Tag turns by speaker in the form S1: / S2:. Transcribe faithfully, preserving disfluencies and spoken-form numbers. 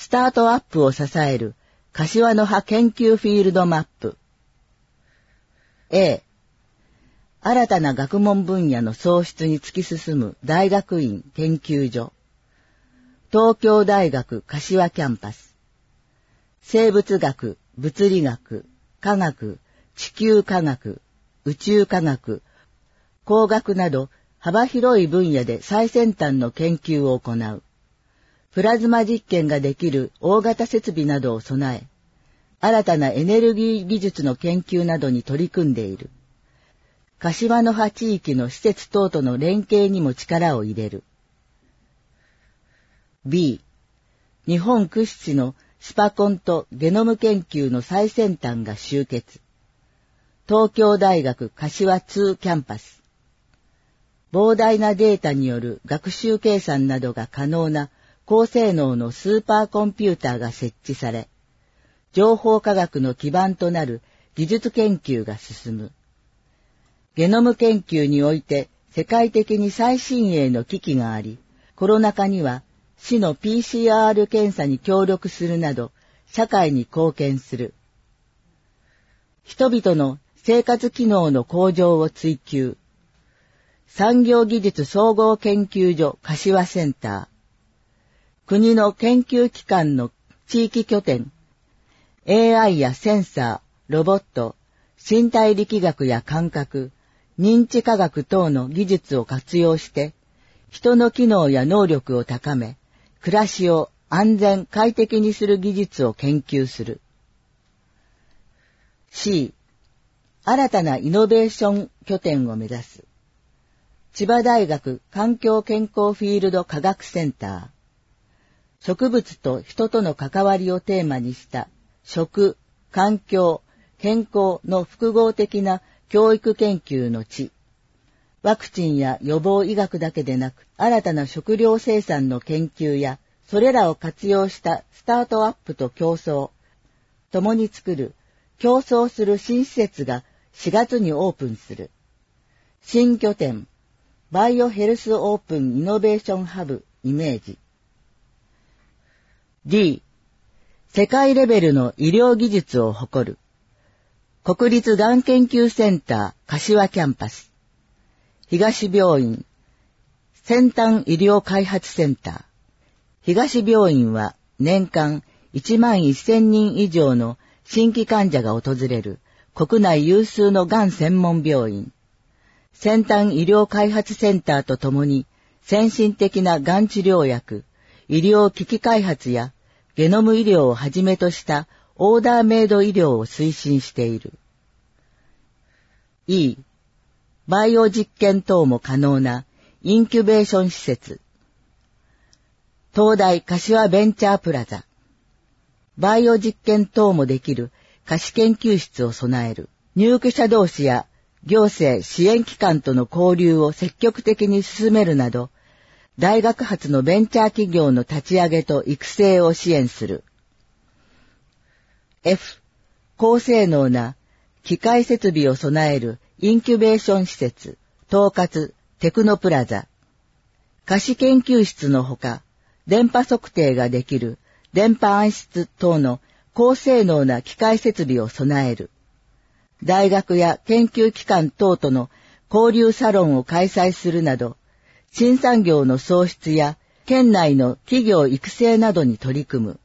S1: スタートアップを支える柏の葉研究フィールドマップ。A、新たな学問分野の創出に突き進む大学院研究所。東京大学柏キャンパス。生物学、物理学、科学、地球科学、宇宙科学、工学など幅広い分野で最先端の研究を行う。プラズマ実験ができる大型設備などを備え、新たなエネルギー技術の研究などに取り組んでいる。柏の葉地域の施設等との連携にも力を入れる。B、日本屈指のスパコンとゲノム研究の最先端が集結。東京大学柏にキャンパス。膨大なデータによる学習計算などが可能な高性能のスーパーコンピューターが設置され、情報科学の基盤となる技術研究が進む。ゲノム研究において世界的に最新鋭の機器があり、コロナ禍には市の ピーシーアール 検査に協力するなど、社会に貢献する。人々の生活機能の向上を追求。産業技術総合研究所柏センター。国の研究機関の地域拠点。エーアイ やセンサー、ロボット、身体力学や感覚、認知科学等の技術を活用して、人の機能や能力を高め、暮らしを安全快適にする技術を研究する。C、新たなイノベーション拠点を目指す。千葉大学環境健康フィールド科学センター。植物と人との関わりをテーマにした食、環境、健康の複合的な教育研究の地。ワクチンや予防医学だけでなく、新たな食料生産の研究や、それらを活用したスタートアップと競争、共に作る、競争する新施設がしがつにオープンする。新拠点、バイオヘルスオープンイノベーションハブイメージ。D、世界レベルの医療技術を誇る。国立がん研究センター柏キャンパス。東病院、先端医療開発センター。東病院は年間いちまんせんにん以上の新規患者が訪れる国内有数のがん専門病院。先端医療開発センターとともに先進的ながん治療薬、医療機器開発やゲノム医療をはじめとしたオーダーメイド医療を推進している。E、バイオ実験等も可能なインキュベーション施設。東大柏ベンチャープラザ。バイオ実験等もできる貸し研究室を備える。入居者同士や行政支援機関との交流を積極的に進めるなど、大学発のベンチャー企業の立ち上げと育成を支援する。F、高性能な機械設備を備えるインキュベーション施設、統括テクノプラザ。貸し研究室のほか、電波測定ができる電波暗室等の高性能な機械設備を備える。大学や研究機関等との交流サロンを開催するなど、新産業の創出や県内の企業育成などに取り組む。